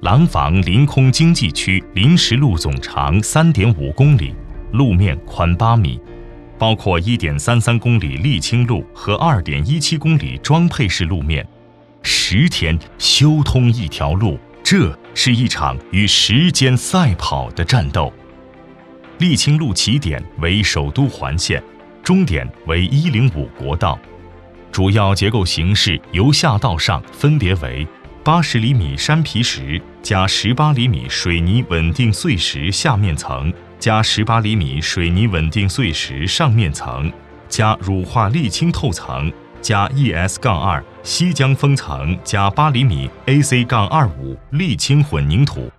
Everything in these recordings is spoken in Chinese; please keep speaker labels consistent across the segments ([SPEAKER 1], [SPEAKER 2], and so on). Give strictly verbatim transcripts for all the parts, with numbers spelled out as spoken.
[SPEAKER 1] 廊坊临空经济区临时路总长 三点五公里，路面宽八米，包括 一点三三公里沥青路和 二点一七公里装配式路面。十天修通一条路，这是一场与时间赛跑的战斗。沥青路起点为首都环线，终点为一零五国道，主要结构形式由下到上分别为八十厘米山皮石加十八厘米水泥稳定碎石下面层加十八厘米水泥稳定碎石上面层加乳化沥青透层加 E S 二 西江封层加八厘米 A C 二五 沥青混凝土。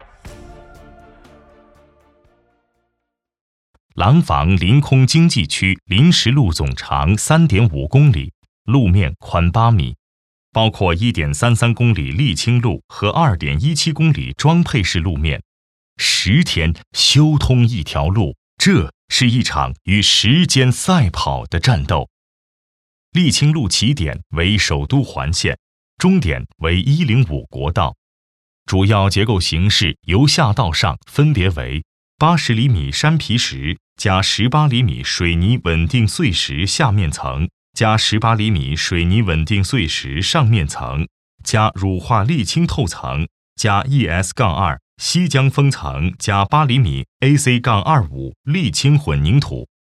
[SPEAKER 1] 廊坊临空经济区临时路总长 三点五公里，路面宽八米，包括 一点三三公里沥青路和 二点一七公里装配式路面。十天修通一条路，这是一场与时间赛跑的战斗。沥青路起点为首都环线，终点为一零五国道，主要结构形式由下到上分别为八十厘米山皮石加十八厘米水泥稳定碎石下面层加十八厘米水泥稳定碎石上面层加乳化沥青透层加 E S 二 西江封层加八厘米 A C 二五 沥青混凝土。